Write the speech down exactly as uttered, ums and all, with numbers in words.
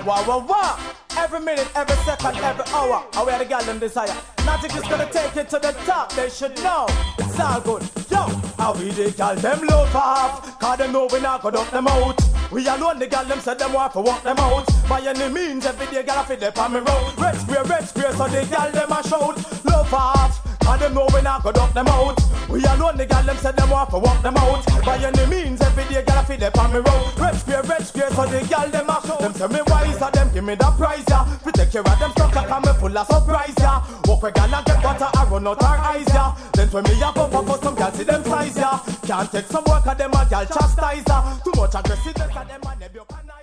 Wow, wow, wow. Every minute, every second, every hour, I wear the gal them desire. Nothing is gonna take it to the top, they should know. It's all good. Yo, how we the gal them love off, cause them know we not go dump them out. We alone the gal them said them want to walk them out. By any means, every day gal I fit them on me road. Red square, red square, so the gal them a shout. Love off, cause them know we not go dump them out. We alone the gal them said them want to walk them out. By any means, every day gal I fit them on me road. Red square, red square, so the gal them a shout. Them say me wise, so them give me the prize, yeah. We take care of them stuff like I'm full of surprise, yeah. Walk with gal and get butter, I run out her eyes, yeah. Then when me a pop up for some gal, see them size, yeah. Can't take some work of them a gal chastise, yeah. Too much aggressiveness of them and they be up and